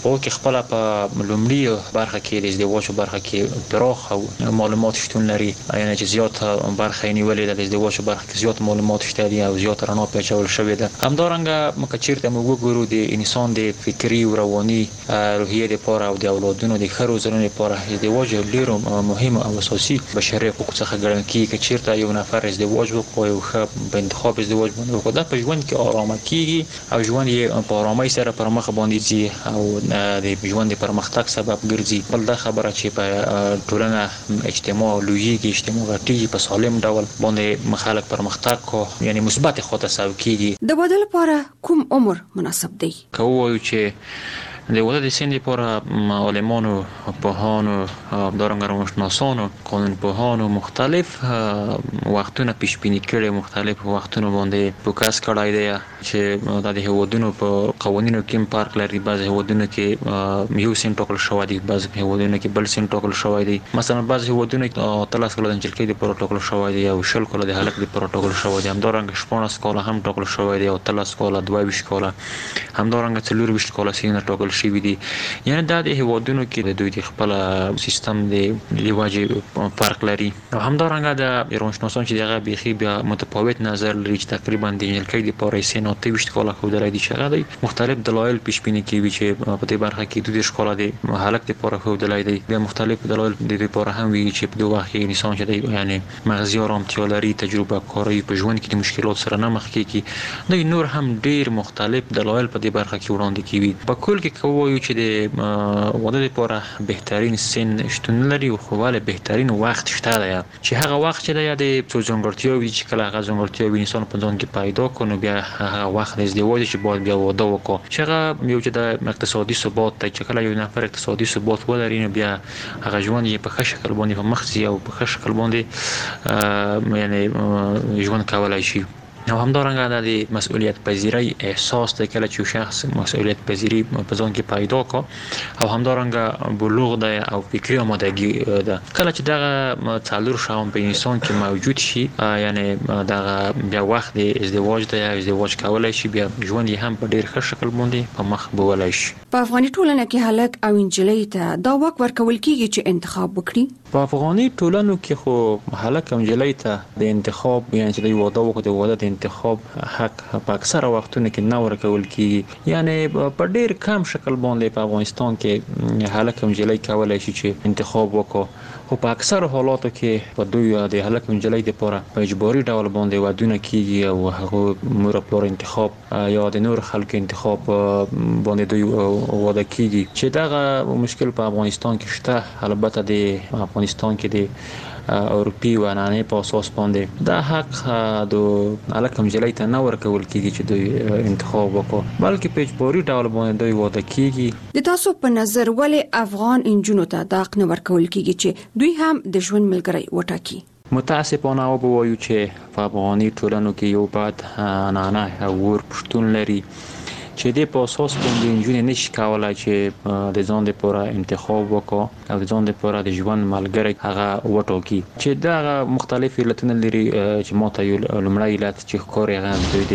Speaker 27: او کې خپل په لومړی برخه کې د ازدواج برخه کې پراخ او معلومات شتون لري یعنی چې زیات برخه نیولې د ازدواج برخه کې زیات معلومات شته دي او زیات رڼا پیچول شوې ده. همدارنګه مکچیرته موږ وګورو د انسان د فکری او رواني روحیه لپاره او د اولادونو د خرو زرونو لپاره ازدواج ډیر مهم او اساسي بشري حقوق څخه ګڼل کیږي. چیرته یو نفر ازدواج وکړي او ښه په انتخاب ازدواج باندې وکړي دا په ژوند کې آرام کیږي او ژوند یې په آرامۍ سره پر مخ باندې ځي او د ژوند پرمختګ سبب ګرځي. بل دا خبره چې په ټولنه اجتماع لویږي اجتماع غټي په سالم ډول باندې مخالف پرمختګ کو یعنی مثبت خطه ساو کیږي.
Speaker 26: د واده لپاره کوم عمر مناسب دی؟
Speaker 27: کوو چې د واده د سن لپاره عالمانو پوهانو همدارنګه روانشناسانو قانونپوهانو مختلف وختونه پیش بینی کړي مختلف وختونه باندې فوکس کړای دی چې د هیوادونو په قوانینو کې فرق لري. بعض هیوادونو کې یو سن ټاکل شوی دی بعض هیوادونو کې بل سن ټاکل شوی دی. مثلا بعض هیوادونو کې تلاس کول د جلکې د پروتوکول شوی دی او شل کول د هلک د پروتوکول شوی دی. همدارنګه شپږ کال هم ټاکل شوی دی او تلاس کول دوه ویشت کال همدارنګه څلور ویشت کال سین ټاکل شوی دی. یعنی دا د هیوادونو کې د دوی د خپل سیستم د لیواجه فرق لري. همدارنګه د روانشناسان چې دغه بيخي بیا متفاوت نظر لري چې تقریبا د جلکې د پاره سین او دوه ویشت کال خو درای دي چې غوډي مختلف دلایل پیش بینی کوي چې په دې برخه کې د دې شکل د حالت لپاره خو درای دي. بیا مختلف دلایل د دې لپاره هم وی چې په دوه وخت کې انسان چې دی یعنی مغزي آرامتیا لري تجربه کاری په ژوند کې د مشکلات سره نه مخ کیږي. نو نور هم ډیر مختلف دلایل په دې برخه کې وړاندې کوي. په کل کې کوو چې د واده لپاره بهترین سن شتون لري او خو ول بهترین وخت شته دی چې هغه وخت چې د څو ځانګړتیاوي چې کله هغه ځانګړتیاوي انسان په ځان کې پیدا کړي بیا هغه وخت د ازدواج چې باید بیا واده وکړي چې هغه یو چې د اقتصادي ثبات ته چې کله یو نفر اقتصادي ثبات ولري نو بیا هغه ژوند یې په ښه شکل باندې په مخ ځي او په ښه شکل باندې یعنی ژوند کولای شي. نو همدارنګه د مسؤلیت پذیری احساس د کله چې شخص مسؤلیت پذیری په ځان کې پیدا کو او همدارنګه بلوغ د او فکری آمادگی ده کله چې دغه څلور شاوم په انسان کې موجود شي یعنی دغه بیا وخت د ازدواج د ازدواج کولای شي بیا ژوند یې هم په ډیر ښه شکل باندې په مخ بولای شي.
Speaker 26: په افغاني ټولنه کې هلک او انجلۍ ته دا وخت ورکول کیږي چې انتخاب وکړي.
Speaker 27: په افغاني ټولنو کې خو هلک او انجلۍ ته د انتخاب یعنی چې د واده وکړي د واده انتخاب حق په اکثره وختونو کې نه ورکول کیږي. یعنی په ډیر کم شکل باندې په افغانستان کې هلک او انجلۍ کولای شي چې انتخاب وکړي خو په اکثره حالاتو کې په دوی د هلک او انجلۍ لپاره په اجباري ډول باندې ودونه کیږي او هغه مور پلار انتخاب یا د نور خلکو انتخاب باندې دوی واده کیږي چې دغه مشکل په افغانستان کې شته. البته د افغانستان کې د اروپی و عنعنې په اساس باندې دا حق د هلک او انجلۍ ته نه ورکول کیږي چې دوی انتخاب وکړي بلکې په اجباري ډول باندې دوی واده کیږي.
Speaker 26: د تاسو په نظر ولې افغان انجونو ته دا حق نه ورکول کیږي چې دوی هم د ژوند ملګری وټاکي؟
Speaker 27: متاسفانه او بوایو چې په افغاني ټولنو کې یو بد عنعنه او ور پښتون لري چې د په اساس باندې انجونې نشي کولای چې د ځان لپاره انتخاب وکړي او د ځان لپاره د ژوند ملګری هغه وټاکي چې دا مختلف علتونه لري چې ماته یو لمړی علت چې ښکاري هغه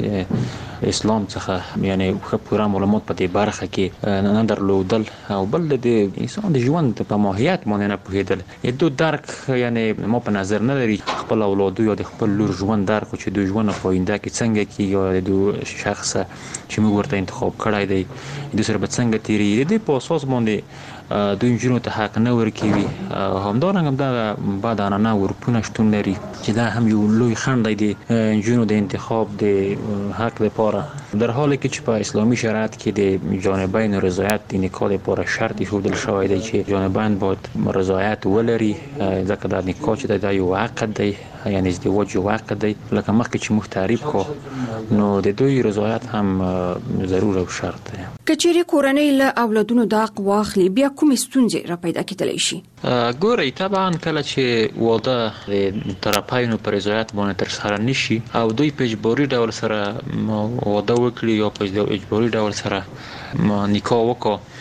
Speaker 27: د اسلام څخه یعنی خو پوره معلومات په دې برخه کې نه درلودل او بل د انسان د ژوند په ماهیت باندې نه پوهیدل. یو درک یعنی ما په نظر نه لري خپل اولاد یا د خپل لور ژوند درک چې د ژوند په آینده کې څنګه کې یا د شخص چې موږ ورته انتخاب کړای دی د سره به څنګه تیری د په اساس باندې د انجونو ته حق نه ورکوي. همدارنګه دا بعد نه ورپونه شتون لري چې دا هم یو لوی خنډ دی انجونو د انتخاب د حق لپاره در حالی که چې په اسلامي شریعت کې د جانبین رضایت د نکاح لپاره شرط ایښودل شوی دی چې جانبین باید رضایت ولري ځکه دا نکاح چې دا یو عقد دی یعنی ازدواج یو عقد دی لکه مخکې چې موږ تعریف کو نو د دوی رضایت هم ضرور او شرط دی.
Speaker 26: کچېرې کورنۍ له اولادونو د حق واخلي بیا کومې ستونزې را پیدا کېدلی شي؟
Speaker 27: ګورئ طبعا کله چې واده د طرفینو پر رضایت باندې ترسره نشي او دوی په اجباري ډول سره واده وکړي یا په اجباري ډول سره نکاح وکړي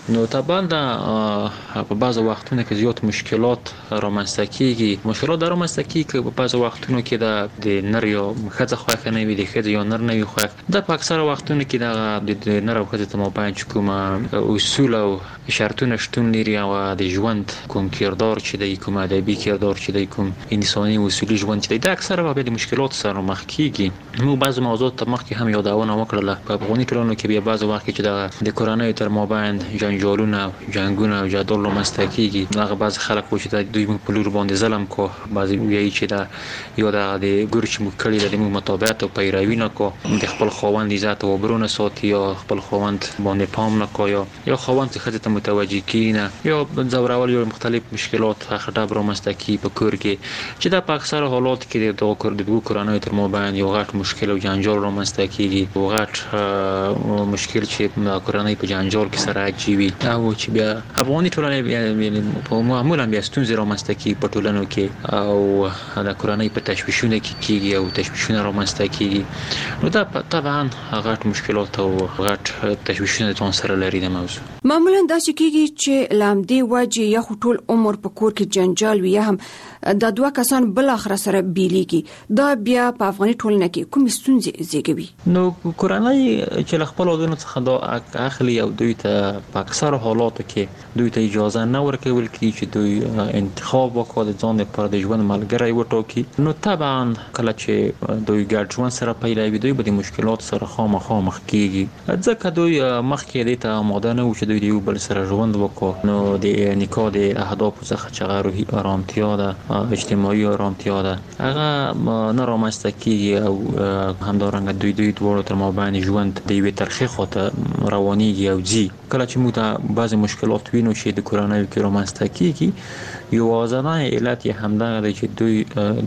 Speaker 27: نو طبعا دا په بعض وختونو کې زیات مشکلات رامنځته کیږي. مشکلات دا رامنځته کیږي په بعض وختونو کې دا د نر یا ښځه خوښه نه وي، د ښځې یا نر نه وي خوښ. دا په اکثره وختونو کې دا د نر او ښځې په مابین چې کومه اصول او شرطونه شتون لري او د ژوند کوم کردار چې د کوم ادبي کردار چې د کوم انساني اصولي ژوند چې د اکثره به د مشکلات سره مخ کیږي. موږ بعض موضوعات ته مخکې هم یادونه وکړه. په افغاني ټولنو کې بیا بعض وخت چې د کورنۍ تر مابین جنجالونه جنگونه او جدل رامنځته کیږي. هغه بعض خلک چې د دوی په لور باندې ظلم کو، بعض وایي چې دا یو د ګورچ مکړی د موږ مطابقت او پیروي نه کو، د خپل خاوند عزت او برونه ساتي یا خپل خاوند باندې پام نه کوي یا خاوند څخه ته متوجي کینه یا زورول یا مختلف مشکلات خټه رامنځته کی په کور کې چې دا په اکثره حالات کې د دوه کور د دوه کورنۍ تر مابین یو غټ مشکل او جنجال رامنځته کیږي. یو غټ مشکل چې د کورنۍ په جنجال کې سره عجیبي او چې بیا افغاني ټولنه په معمولا بیا ستونزې رامنځته کیږي په ټولنو کې او د کورنۍ په تشویشونه کې کیږي او تشویشونه رامنځته کیږي. نو دا طبعا غټ مشکلات او غټ تشویشونه ځان سره لري. د موضوع
Speaker 26: معمولا دا چې کیږي چې لامدې وجه یا ټول عمر په کور کې جنجال وي هم دا دوه کسان بل اخر سره بیلیږي. دا بیا په افغاني ټولنه کې کوم ستونزې زیږوي؟
Speaker 27: نو کورنۍ چې خپل ودونو څخه دا اخلي او دوی ته په اکثر حالاتو کې دوی ته اجازه نه ورکول کیږي چې دوی انتخاب وکړي د ځان لپاره د ژوند ملګری وټاکي. نو طبعا کله چې دوی ګډ ژوند سره پیلوي دوی به د مشکلات سره خامخا مخ کیږي، ځکه دوی مخکې د ته آماده نه و چې دوی د یو بل سره ژوند وکړي. نو د نکاح د اهداف څخه چې روحي آرامتیا ده، اجتماعي آرامتیا ده، هغه نه رامنځته کیږي او همدارنګه دوی دوی دواړو تر مابین ژوند د یوې ترخې خواته روانېږي او ځي. کله چې موږ د بعض مشکلات وینو چې د کورنۍ کې رامنځته کیږي، یوازینی علت یې همدغه دی چې دوی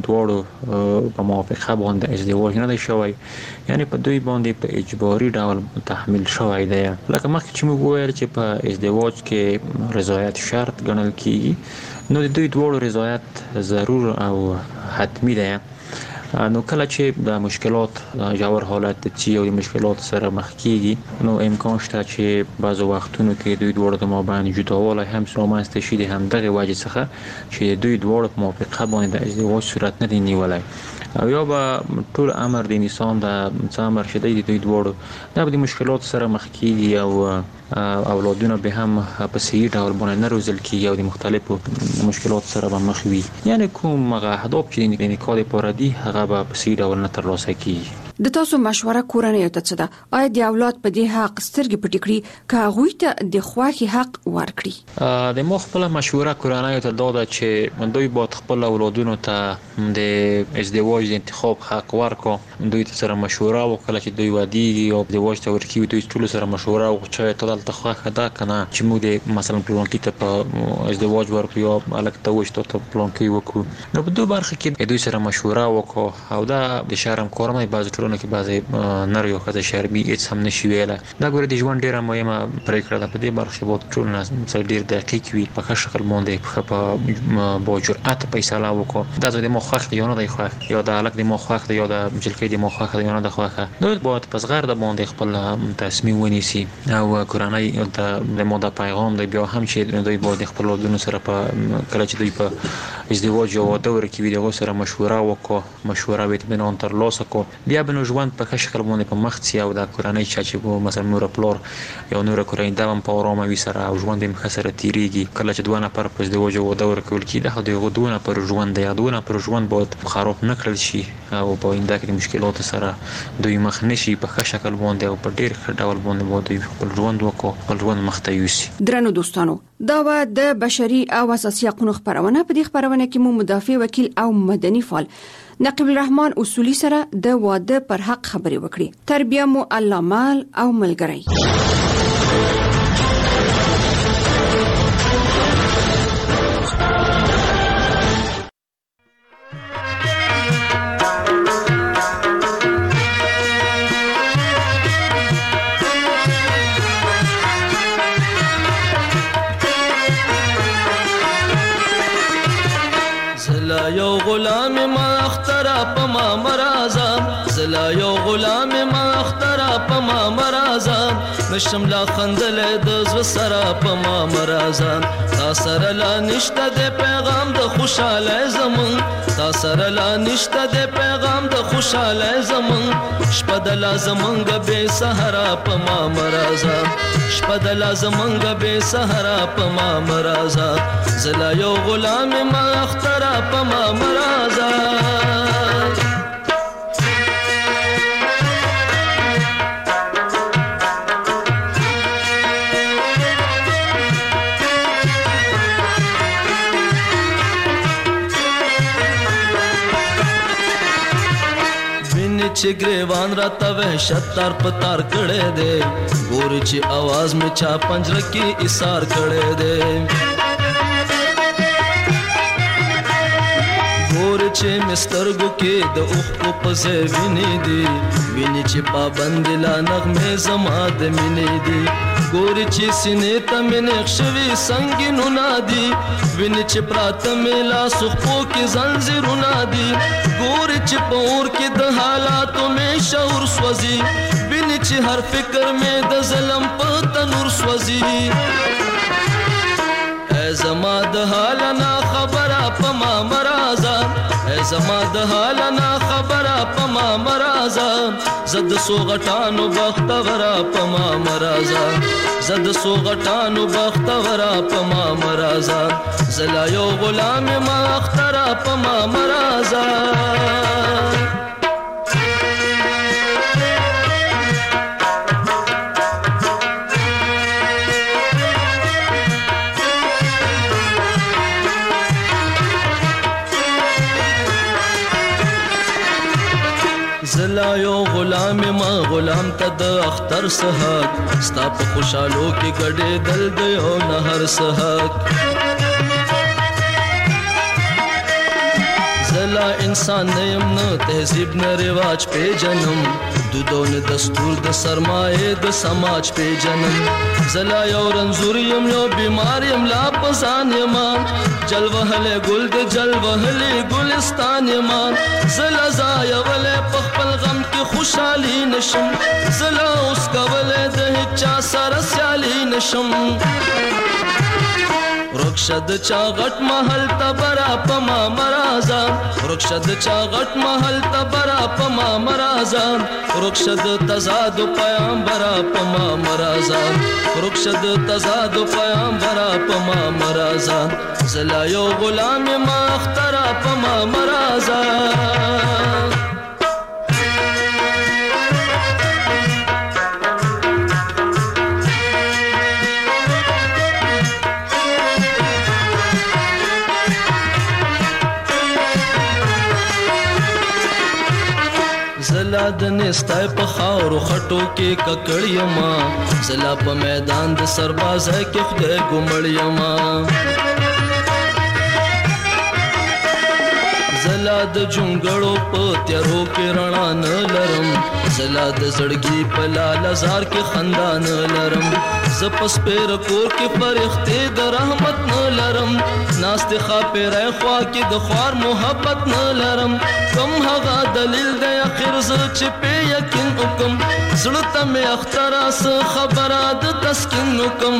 Speaker 27: دواړو په موافقه باندې ازدواج نه دی شوی، یعنی په دوی باندې په اجباري ډول تحمیل شوی دی. لکه مخکې چې موږ وویل چې په ازدواج کې رضایت شرط ګڼل کیږي، نو د دوی دواړو رضایت ضرور او حتمی دی. نو کله چې د مشکلات جوړ حالت چې او د مشکلات سره مخ کیږي، نو امکان شته چې بعض وختونو کې دوی دواړو د مابین جداوالی هم رامنځته شي د همدغه وجې څخه چې دوی دواړو په موافقه باندې د ازدواج صورت نه دی نیولی او یا به ټول عمر د انسان د څه عمر شدید دوی دواړو دا به د مشکلات سره مخ کیږي او اولادونه به هم په صحیح ډول باندې نه روزل کیږي او د مختلفو مشکلات سره به مخ وي. یعنی کوم اهداف چې د نکاح لپاره دي هغه به په صحیح ډول نه ترلاسه کیږي.
Speaker 26: د تاسو مشوره کورنۍ ته څه ده؟ آیا د اولاد په دې حق سترګې پټې کړي که هغوی ته د خواخي حق ورکړي؟
Speaker 27: د ما خپل مشوره کورنۍ ته دا ده چې دوی باید خپل اولادونو ته د ازدواج د انتخاب حق ورکړي. دوی ته سره مشوره وکړي چې دوی ودیږي او ازدواج ته ورکړي، دوی ټول سره مشوره وکړي چې ته خواخه ده کنه چې موږ د مثلا پلانکی ته په ازدواج ورکړو یا الګ ته وشته ته پلانکی وکړو. نو په دوه برخه کې دوی سره مشوره وکړو او دا د شرم کورنۍ بعض ټولنه کې بعض نر یو خدای شرمي هیڅ هم نشي ویله. دا ګوره د ژوند ډیره مهمه پریکړه ده. په دې برخه کې ټولنه سره ډیر دقیق وي، په ښه شکل باندې په با جرأت فیصله وکړو. دا د مو خوښ یا نه دی خوښ، یا د الګ د مو خوښ دی یا د جلکې د مو خوښ دی یا نه دی خوښ. دوی باید په صغر د باندې خپل تصمیم ونیسي او کورنۍ د مودا پیغام دی بیا هم چې دوی باید خپل ودونو سره په کله چې دوی په ازدواج او واده ورکوي دغه سره مشوره وکړو، مشوره به اطمینان ترلاسه کړو، بیا به نو ژوند په ښه شکل باندې په مخ ځي او د کورنۍ چې مثلا مور پلار یا نور کورنۍ دا هم په آرامه وي سره او ژوند یې ښه سره تیریږي. کله چې دوه نفر په ازدواج او واده ورکول کېږي دا خو د دوه نفر ژوند دی، دوه نفر ژوند باید خراب نه کړل شي او په آینده کې د مشکلاتو سره دوی مخ نه شي. په ښه شکل باندې او په ډېر ښه ډول باندې باید دوی خپل ژوند وکړو، خپل ژوند مخ ته یوسي.
Speaker 26: درنو دوستانو، دا و د بشري او اساسي حقوقو خبرونه. په دې خبرونه کې مو مدافع وکیل او مدني فعال نقیب الرحمن اصولي سره د واده پر حق خبرې وکړي. تربیه مو الله مال او ملګری.
Speaker 8: یو غلام ما اخترا پما مرازا، زلا یو غلام ما اخترا پما مرازا، نشم لا خندل د زړه سره په ما مرزا تا سره لا نشته د پیغام د خوشاله زمون تا سره لا نشته د پیغام د خوشاله زمون شپه د لازمنګ به سحرا په ما مرزا شپه د لازمنګ به سحرا په ما مرزا زلا یو غلام ما اخترا په ما مرزا چې ګریوان را ته وحشت تار پتار کړه دے ګور چې आवाज می چا پنجره کې ایثار کړه دے ګور چې مسترګو کې د اوخ په پزې ویني دي ویني چې پابند لا نغمه زما د مینې دي ګور چې سینې ته مې نقشوي سنگینو نادي ویني چې پراته مې لا سخپو کې زنجیرونه دي ګور چې پور کې د حالاتو مې شعور سوځي ویني چې هر فکر مې د ظلم په تنور سوځي اے زما د حال نه خبره په ما مرزا اے زما د حال نه خبره په ما مرزا زد سو غټانو بختورا په ما مرزا زد سو غټانو بختورا په ما مرزا زلا یو غلام ما اخترا په ما مرزا زلا یو غلام ما غلام ته د اختر سحق ستا په خوشالو کې ګډې دل د یو نهر سحق زلا انسان نیم نه تهذیب نه رواج په جنم دودون دستور د سرمایه د سماج په جنم زلا یو رنزور یم یو بیمار یم لا پسان یم جلوهله ګل د جلوهله ګلستان یم زلا زای ول په خپل غم کې خوشحالي نشم زلا اوس کوله د چا سره سیالي نشم رخصد چا غټ محل تبرا پما مرازا رخصد چا غټ محل تبرا پما مرازا رخصد تزاد پیغمبر پما مرازا رخصد تزاد پیغمبر پما مرازا زلا یو غلام ما اخترا پما مرازا زلا د نستای په خاور خټو کې ککړی ما زلا په میدان د سربازه کې خدای ګمړی ما زلا د جونګړو په تیارو کې رڼا نه لرم زلا د زړګي په لالزار کې خندا نه لرم ز پس پیر کور کې فرښتې د رحمت نه لرم ناست خاپره خوا کې د خوار محبت نه لرم کم هغه دلیل د اخر ز چې په یقین وکم زړه ته مې اخترا س خبره د تسکین وکم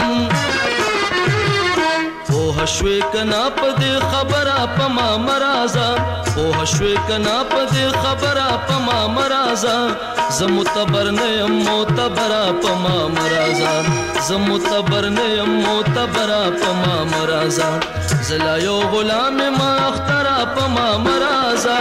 Speaker 8: او هشوي کنا په دې خبره په ما مرزا او هشوي کنا په دې خبره په ما مرزا زمتبر نه يم معتبر په ما مرزا زمتبر نه يم معتبر په ما مرزا زلا یو غلام ما اخترا په ما مرزا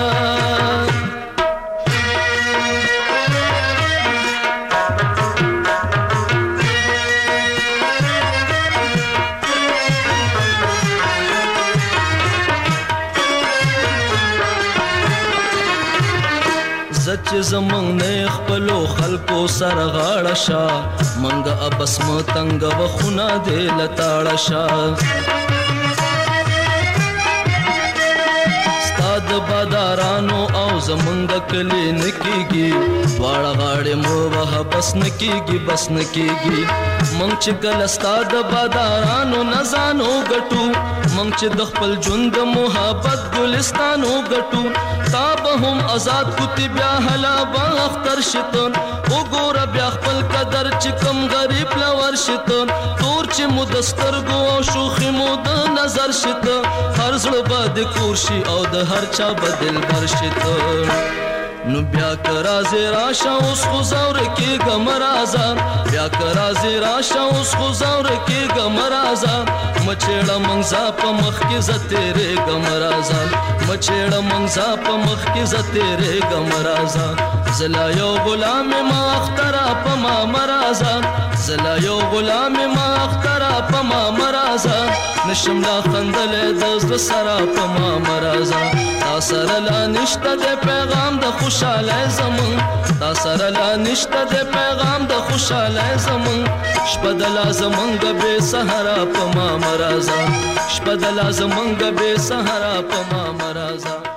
Speaker 8: زچ زمنګ نه خپلو خلکو سره غاړه شا منګه ابس متنګ وخونه دې لتاړه شا ستاد بادارانو او زمونږ کلی نکیږي دواړه غاړې مو وه بس نکیږي بس نکیږي مونږ چې کله ستا د بادارانو نزانو ګټو مونږ چې د خپل ژوند د محبت ګلستانو ګټو تا به هم آزاد کوتی بیا هلا به اختر شتون وګوره بیا خپل قدر چې کم غریب لور شتون تور چې مو د سترګو او شوخي مو د نظر شته هر زړه به د کور شي او د هر چا به دلبر شته نو بیا که رازې راشه اوس خو زوره کېږه مه راځه بیا که رازې راشه اوس خو زوره کېږه مه راځه مه چېړه موږ ځه په مخ کې زه تېرېږه مه راځه مه چېړه موږ ځه په مخ کې زه تېرېږه مه راځه زه لا یو غلام یم اختره په ما مه راځه زه لا یو غلام یم اختره په ما مه راځه نشم لا خندلی د زړه سره په ما مه راځه تا سره لا نشته د پیغام د خوشحالی زمون تا سره لا نشته د پیغام د خوشحالی زمون شپه د لا زمونږ بې سهاره په ما مه راځه شپه د لا زمونږ بې سهاره په ما مه راځه